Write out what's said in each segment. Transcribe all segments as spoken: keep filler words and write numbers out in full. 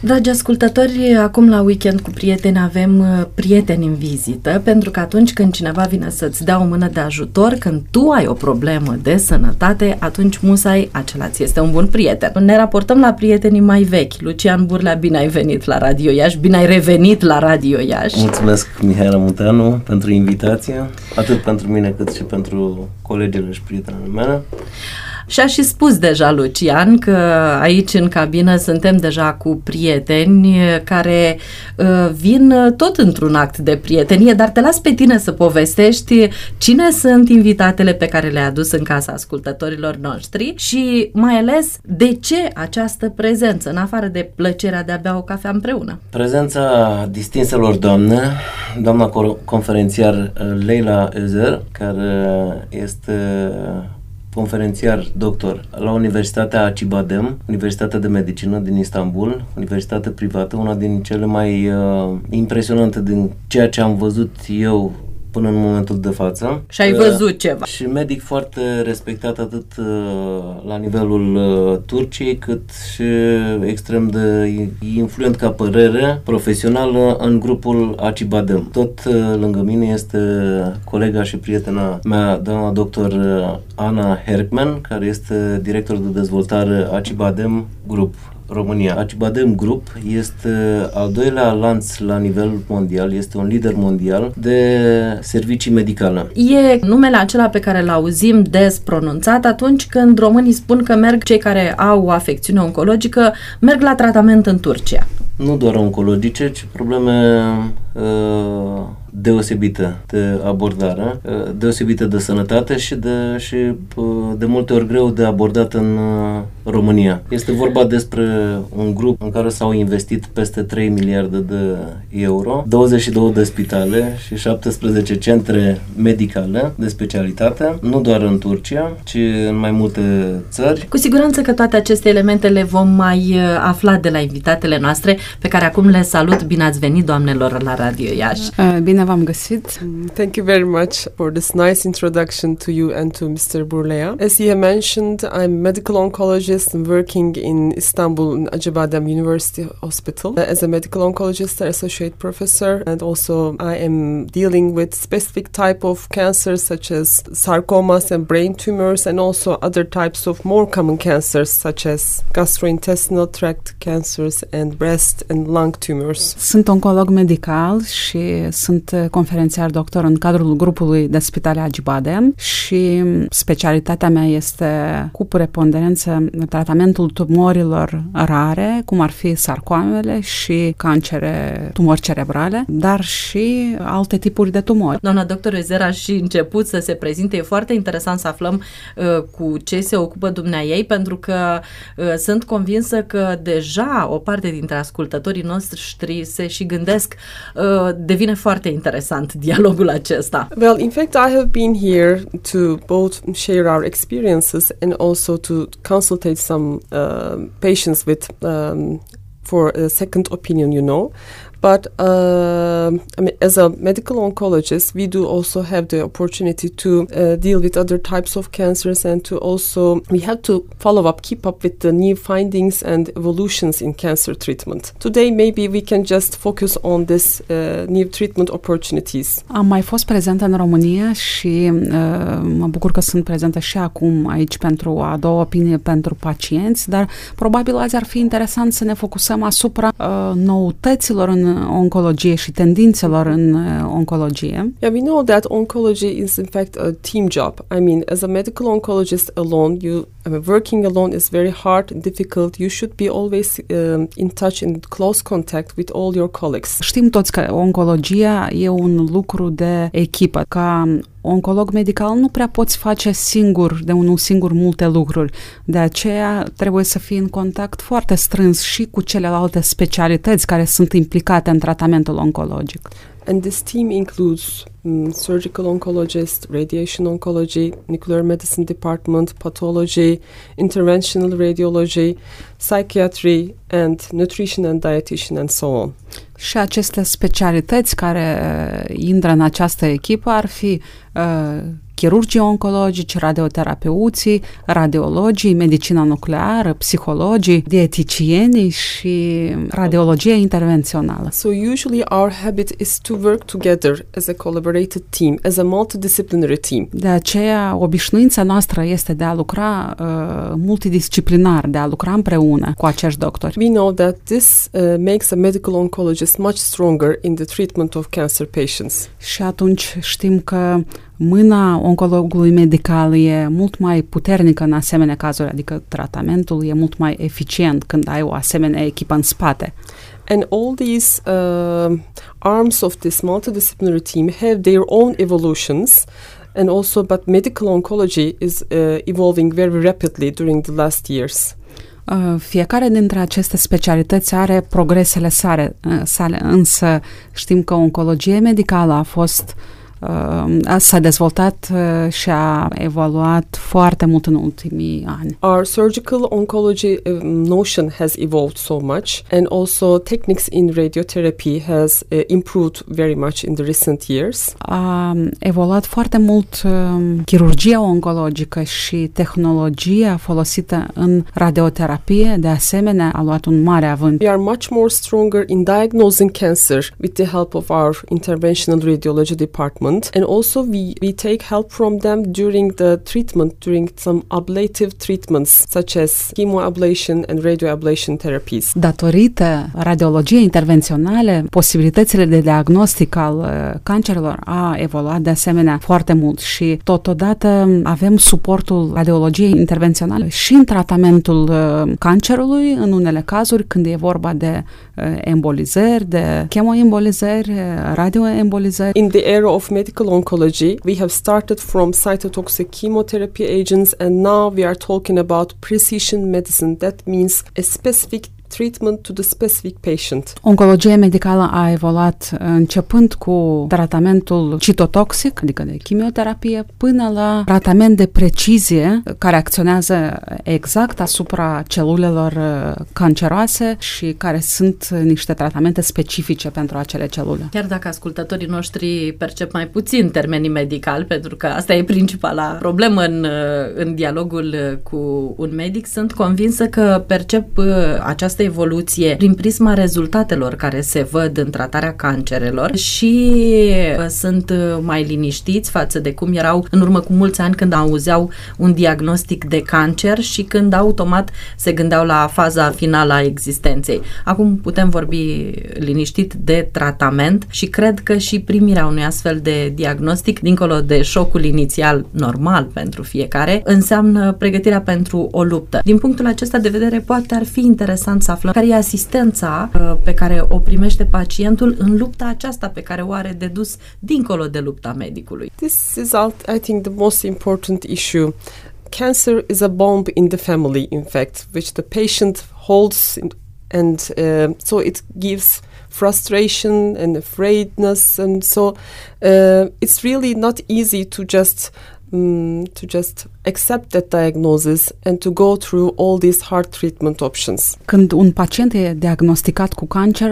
Dragi ascultători, acum la Weekend cu prieteni avem prieteni în vizită, pentru că atunci când cineva vine să-ți dea o mână de ajutor, când tu ai o problemă de sănătate, atunci musai acela ți este un bun prieten. Ne raportăm la prietenii mai vechi. Lucian Burlea, bine ai venit la Radio Iași, bine ai revenit la Radio Iași. Mulțumesc, Mihaela Munteanu, pentru invitație, atât pentru mine cât și pentru colegele și prietenele mele. Și-a și spus deja Lucian că aici în cabină suntem deja cu prieteni care uh, vin tot într-un act de prietenie, dar te las pe tine să povestești cine sunt invitatele pe care le-ai adus în casa ascultătorilor noștri și mai ales de ce această prezență, în afară de plăcerea de a bea o cafea împreună. Prezența distinselor doamne, doamna conferențiar Leila Özer, care este conferențiar doctor la Universitatea Acibadem, Universitatea de Medicină din Istanbul, universitate privată, una din cele mai uh, impresionante din ceea ce am văzut eu până în momentul de față. Și ai văzut uh, ceva. Și medic foarte respectat atât uh, la nivelul uh, Turciei, cât și extrem de influent ca părere profesională în grupul Acibadem. Tot uh, lângă mine este colega și prietena mea, doamna doctor Ana Herkman, care este director de dezvoltare Acibadem Group România. Acibadem Group este al doilea lanț la nivel mondial, este un lider mondial de servicii medicale. E numele acela pe care îl auzim des pronunțat atunci când românii spun că merg, cei care au o afecțiune oncologică, merg la tratament în Turcia. Nu doar oncologice, ci probleme uh, deosebite de abordare, uh, deosebite de sănătate și de, și uh, de multe ori greu de abordat în uh, România. Este vorba despre un grup în care s-au investit peste trei miliarde de euro, douăzeci și două de spitale și șaptesprezece centre medicale de specialitate, nu doar în Turcia, ci în mai multe țări. Cu siguranță că toate aceste elemente le vom mai afla de la invitatele noastre, pe care acum le salut. Bine ați venit, doamnelor, la Radio Iași. Uh, bine v-am găsit. Thank you very much for this nice introduction to you and to mister Burlea. As he mentioned, I'm a medical oncologist and working in Istanbul in Acibadem University Hospital as a medical oncologist, associate professor, and also I am dealing with specific type of cancers such as sarcomas and brain tumors, and also other types of more common cancers such as gastrointestinal tract cancers and breast and lung tumors. Sunt oncolog medical și sunt conferențiar doctor în cadrul grupului de spitale Acibadem și specialitatea mea este cu preponderență tratamentul tumorilor rare, cum ar fi sarcoamele și cancere, tumori cerebrale, dar și alte tipuri de tumori. Doamna doctor Özer a și început să se prezinte. E foarte interesant să aflăm uh, cu ce se ocupă dumneaei, pentru că uh, sunt convinsă că deja o parte dintre ascultătorii noștri se și gândesc, uh, devine foarte interesant dialogul acesta. Well, in fact, I have been here to both share our experiences and also to consultate some uh, patients with um, for a second opinion, you know. But uh, I mean, as a medical oncologist, we do also have the opportunity to uh, deal with other types of cancers, and to also we have to follow up, keep up with the new findings and evolutions in cancer treatment. Today, maybe we can just focus on this uh, new treatment opportunities. Am mai fost prezentă în România și uh, mă bucur că sunt prezentă și acum aici pentru a doua opinie pentru pacienți, dar probabil azi ar fi interesant să ne focusăm asupra uh, noutăților în oncologie și tendințelor în oncologie. Yeah, we know that oncology is in fact a team job. I mean, as a medical oncologist alone, you I mean, working alone is very hard and difficult. You should be always um, in touch and close contact with all your colleagues. Știm toți că oncologia e un lucru de echipă. Ca oncolog medical nu prea poți face singur, de unul singur, multe lucruri. De aceea trebuie să fii în contact foarte strâns și cu celelalte specialități care sunt implicate în tratamentul oncologic. And this team includes um, surgical oncologist, radiation oncology, nuclear medicine department, pathology, interventional radiology, psychiatry, and nutrition and dietitian, and so on. Și aceste specialități care uh, intră în această echipă ar fi uh, chirurgii oncologici, radioterapeuții, radiologii, medicina nucleară, psihologii, dieticienii și radiologia intervențională. So usually our habit is to work together as a collaborated team, as a multidisciplinary team. De aceea, obișnuința noastră este de a lucra uh, multidisciplinar, de a lucra împreună cu acești doctori. We know that this uh, makes a medical oncologist much stronger in the treatment of cancer patients. Și atunci știm că mâna oncologului medical e mult mai puternică în asemenea cazuri, adică tratamentul e mult mai eficient când ai o asemenea echipă în spate. And all these uh, arms of this multidisciplinary team have their own evolutions, and also, but medical oncology is uh, evolving very rapidly during the last years. Uh, fiecare dintre aceste specialități are progresele sale, uh, sale, însă știm că oncologia medicală a fost uh, s-a dezvoltat uh, și a evoluat foarte mult în ultimii ani. Our surgical oncology uh, notion has evolved so much, and also techniques in radiotherapy has uh, improved very much in the recent years. A evoluat foarte mult uh, chirurgia oncologică și tehnologia folosită în radioterapie, de asemenea, a luat un mare avânt. We are much more stronger in diagnosing cancer with the help of our interventional radiology department. And also we, we take help from them during the treatment, during some ablative treatments, such as chemoablation and radioablation therapies. Datorită radiologiei intervenționale, posibilitățile de diagnostic al uh, cancerelor a evoluat de asemenea foarte mult și totodată avem suportul radiologiei intervenționale și în tratamentul uh, cancerului, în unele cazuri când e vorba de uh, embolizări, de chemoembolizări, uh, radioembolizări. In the era of medical oncology, we have started from cytotoxic chemotherapy agents, and now we are talking about precision medicine. That means a specific treatment to the specific patient. Oncologia medicală a evoluat începând cu tratamentul citotoxic, adică de chimioterapie, până la tratament de precizie care acționează exact asupra celulelor canceroase și care sunt niște tratamente specifice pentru acele celule. Chiar dacă ascultătorii noștri percep mai puțin termenii medicali, pentru că asta e principala problemă în, în dialogul cu un medic, sunt convinsă că percep această evoluție prin prisma rezultatelor care se văd în tratarea cancerelor și sunt mai liniștiți față de cum erau în urmă cu mulți ani când auzeau un diagnostic de cancer și când automat se gândeau la faza finală a existenței. Acum putem vorbi liniștit de tratament și cred că și primirea unui astfel de diagnostic, dincolo de șocul inițial normal pentru fiecare, înseamnă pregătirea pentru o luptă. Din punctul acesta de vedere, poate ar fi interesant să aflăm care e asistența pe care o primește pacientul în lupta aceasta pe care o are de dus dincolo de lupta medicului. This is, I think, the most important issue. Cancer is a bomb in the family, in fact, which the patient holds, and uh, so it gives frustration and afraidness, and so uh, it's really not easy to just um, to just accept that diagnosis and to go through all these hard treatment options. Când un pacient e diagnosticat cu cancer,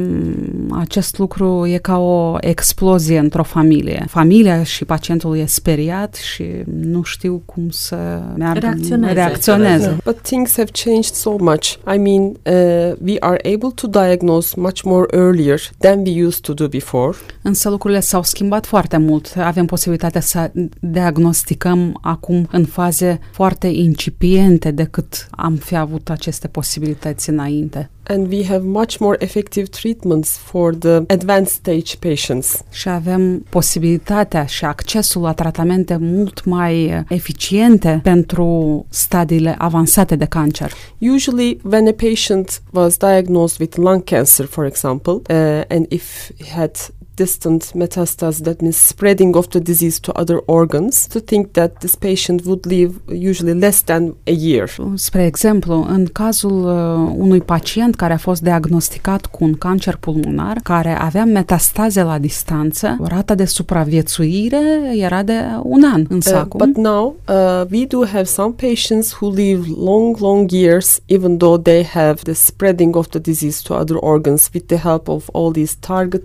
um, acest lucru e ca o explozie într-o familie. Familia și pacientul e speriat și nu știu cum să meargă, reacționeze. reacționeze. Yeah. But things have changed so much. I mean, uh, we are able to diagnose much more earlier than we used to do before. Însă lucrurile s-au schimbat foarte mult. Avem posibilitatea să diagnosticăm acum în faze foarte incipiente decât am fi avut aceste posibilități înainte. And we have much more effective treatments for the advanced stage patients. Și avem posibilitatea și accesul la tratamente mult mai eficiente pentru stadiile avansate de cancer. Usually, when a patient was diagnosed with lung cancer, for example, uh, and if he had distant metastasis, that means spreading of the disease to other organs, to think that this patient would live usually less than a year. Spre exemplu, în cazul uh, unui pacient care a fost diagnosticat cu un cancer pulmonar, care avea metastaze la distanță, rata de supraviețuire era de un an. Însă uh, acum... But now, uh, we do have some patients who live long, long years, even though they have the spreading of the disease to other organs with the help of all these targeted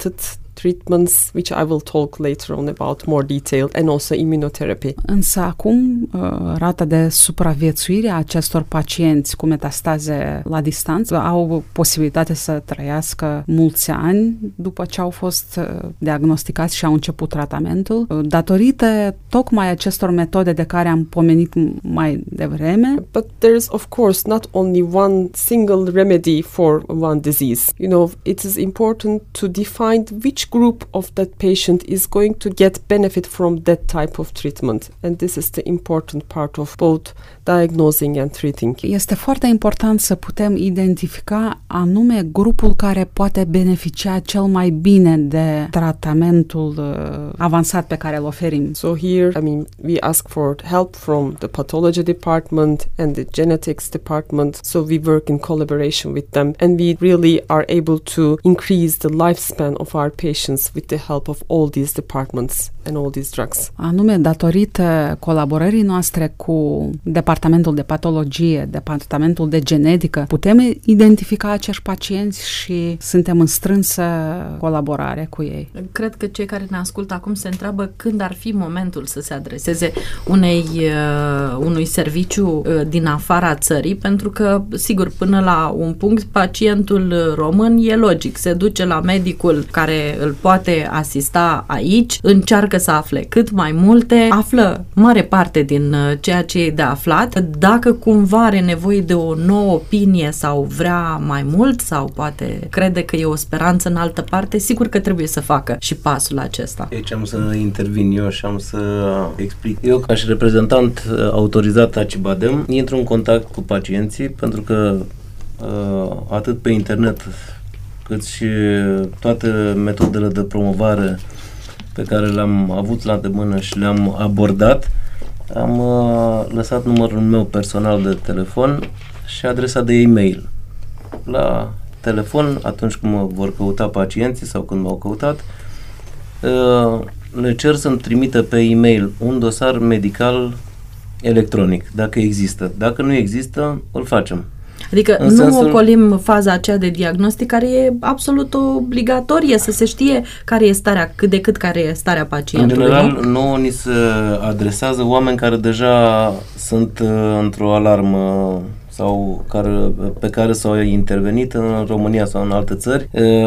treatments, which I will talk later on about more detail, and also immunotherapy. Însă acum rata de supraviețuire a acestor pacienți cu metastaze la distanță au posibilitatea să trăiască mulți ani după ce au fost diagnosticați și au început tratamentul, datorită tocmai acestor metode de care am pomenit mai devreme. But there is of course not only one single remedy for one disease. You know, it is important to define which group of that patient is going to get benefit from that type of treatment, and this is the important part of both diagnosing and treating. Este foarte important să putem identifica anume grupul care poate beneficia cel mai bine de tratamentul uh, avansat pe care îl oferim. So here, I mean, we ask for help from the pathology department and the genetics department, so we work in collaboration with them, and we really are able to increase the lifespan of our patients with the help of all these departments and all these drugs. Anume, datorită colaborării noastre cu Departamentul de Patologie, Departamentul de Genetică, putem identifica acești pacienți și suntem în strânsă colaborare cu ei. Cred că cei care ne ascultă acum se întreabă când ar fi momentul să se adreseze unei, uh, unui serviciu uh, din afara țării, pentru că, sigur, până la un punct, pacientul român e logic, se duce la medicul care îl poate asista aici, încearcă să afle cât mai multe, află mare parte din ceea ce e de aflat. Dacă cumva are nevoie de o nouă opinie sau vrea mai mult sau poate crede că e o speranță în altă parte, sigur că trebuie să facă și pasul acesta. Aici am să intervin eu și am să explic. Eu, ca și reprezentant autorizat Acibadem, intru în contact cu pacienții pentru că atât pe internet cât și toate metodele de promovare pe care le-am avut la îndemână și le-am abordat, am uh, lăsat numărul meu personal de telefon și adresa de e-mail. La telefon, atunci când mă vor căuta pacienții sau când m-au căutat, uh, le cer să-mi trimită pe e-mail un dosar medical electronic, dacă există. Dacă nu există, îl facem. Adică în nu sensul... ocolim faza aceea de diagnostic care e absolut obligatorie, să se știe care e starea, cât de cât care e starea pacientului. În general, nu? nouă ni se adresează oameni care deja sunt uh, într-o alarmă sau care, pe care s-au intervenit în România sau în alte țări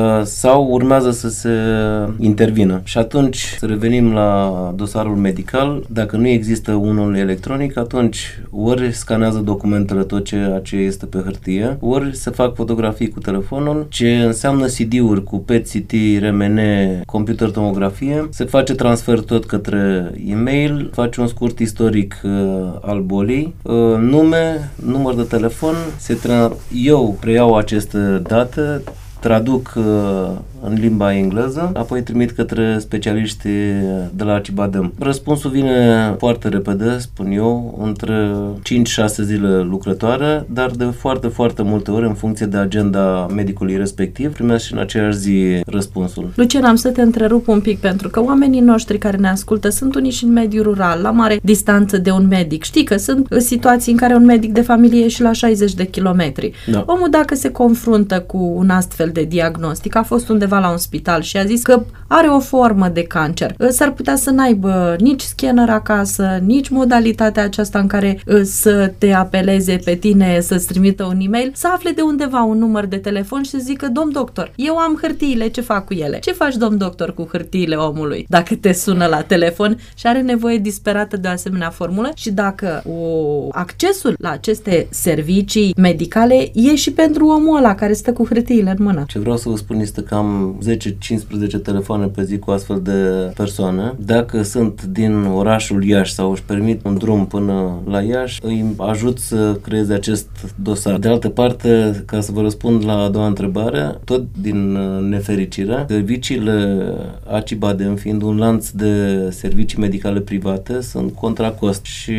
sau urmează să se intervină. Și atunci să revenim la dosarul medical. Dacă nu există unul electronic, atunci ori scanează documentele, tot ceea ce este pe hârtie, ori se fac fotografii cu telefonul, ce înseamnă C D-uri cu P E T C T, R M N, computer tomografie, se face transfer tot către e-mail, face un scurt istoric uh, al bolii, uh, nume, număr de telefon, telefon, se tra- eu preiau aceste date, traduc uh, în limba engleză, apoi trimit către specialiști de la Acibadem. Răspunsul vine foarte repede, spun eu, între cinci șase zile lucrătoare, dar de foarte, foarte multe ori, în funcție de agenda medicului respectiv, primesc și în aceeași zi răspunsul. Lucian, am să te întrerup un pic, pentru că oamenii noștri care ne ascultă sunt unii și în mediul rural, la mare distanță de un medic. Știi că sunt situații în care un medic de familie e și la șaizeci de kilometri. Da. Omul, dacă se confruntă cu un astfel de diagnostic, a fost undeva la un spital și a zis că are o formă de cancer, s-ar putea să n-aibă nici scanner acasă, nici modalitatea aceasta în care să te apeleze pe tine, să-ți trimită un e-mail, să afle de undeva un număr de telefon și să zică: domn doctor, eu am hârtiile, ce fac cu ele? Ce faci, domn doctor, cu hârtiile omului? Dacă te sună la telefon și are nevoie disperată de o asemenea formulă și dacă o, accesul la aceste servicii medicale e și pentru omul ăla care stă cu hârtiile în mână. Ce vreau să vă spun este că am zece cincisprezece telefoane pe zi cu astfel de persoane. Dacă sunt din orașul Iași sau își permit un drum până la Iași, îi ajut să creeze acest dosar. De altă parte, ca să vă răspund la a doua întrebare, tot din nefericire, serviciile Acibadem, fiind un lanț de servicii medicale private, sunt contra cost și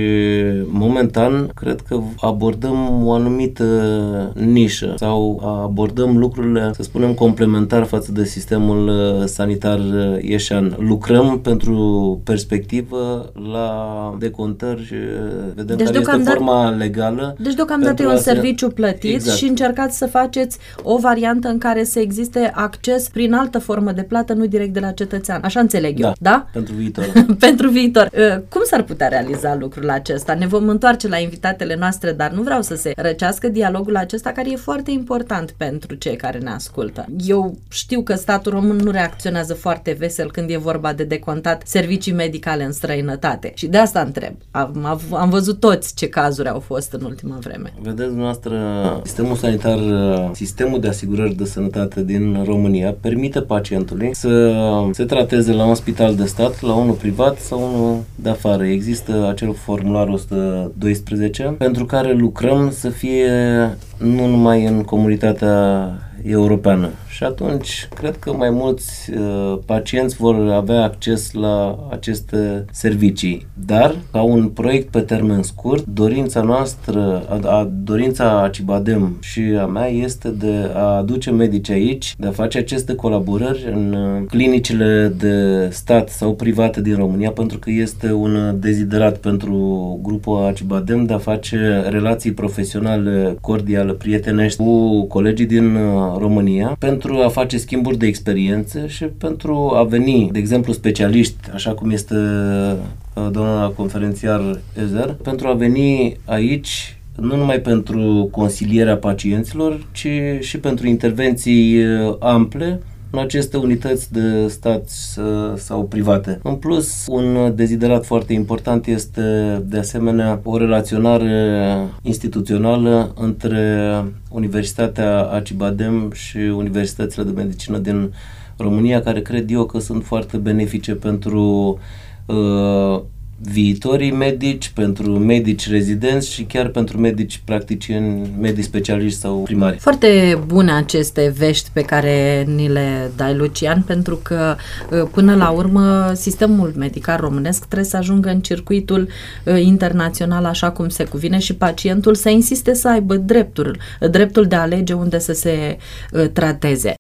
momentan cred că abordăm o anumită nișă sau abordăm lucrurile, să spunem, complementar față de sistemul sanitar ieșean. Lucrăm pentru perspectivă la decontări, vedem deci care este forma legală. Deci deocamdată e un serviciu plătit exact. Și încercați să faceți o variantă în care să existe acces prin altă formă de plată, nu direct de la cetățean. Așa înțeleg da, eu, da? Pentru viitor. Pentru viitor. Cum s-ar putea realiza lucrul acesta? Ne vom întoarce la invitatele noastre, dar nu vreau să se răcească dialogul acesta care e foarte important pentru cei care ne ascultă. Eu știu că statul român nu reacționează foarte vesel când e vorba de decontat servicii medicale în străinătate. Și de asta întreb. Am, am văzut toți ce cazuri au fost în ultima vreme. Vedeți, noastră, sistemul sanitar, sistemul de asigurări de sănătate din România permite pacientului să se trateze la un spital de stat, la unul privat sau unul de afară. Există acel formular o sută doisprezece pentru care lucrăm să fie nu numai în comunitatea europeană. Și atunci, cred că mai mulți uh, pacienți vor avea acces la aceste servicii. Dar, ca un proiect pe termen scurt, dorința noastră, a, a, dorința Acibadem și a mea este de a aduce medici aici, de a face aceste colaborări în uh, clinicile de stat sau private din România, pentru că este un deziderat pentru grupul Acibadem de a face relații profesionale cordiale, prietenești cu colegii din uh, România, pentru a face schimburi de experiențe și pentru a veni, de exemplu, specialiști, așa cum este doamna conferențiar Ezer, pentru a veni aici nu numai pentru consilierea pacienților, ci și pentru intervenții ample în aceste unități de stat sau private. În plus, un deziderat foarte important este de asemenea o relaționare instituțională între Universitatea Acibadem și Universitățile de Medicină din România, care cred eu că sunt foarte benefice pentru uh, viitorii medici, pentru medici rezidenți și chiar pentru medici practicieni, medici specialiști sau primari. Foarte bune aceste vești pe care ni le dai, Lucian, pentru că până la urmă sistemul medical românesc trebuie să ajungă în circuitul internațional așa cum se cuvine și pacientul să insiste să aibă dreptul, dreptul de a alege unde să se trateze.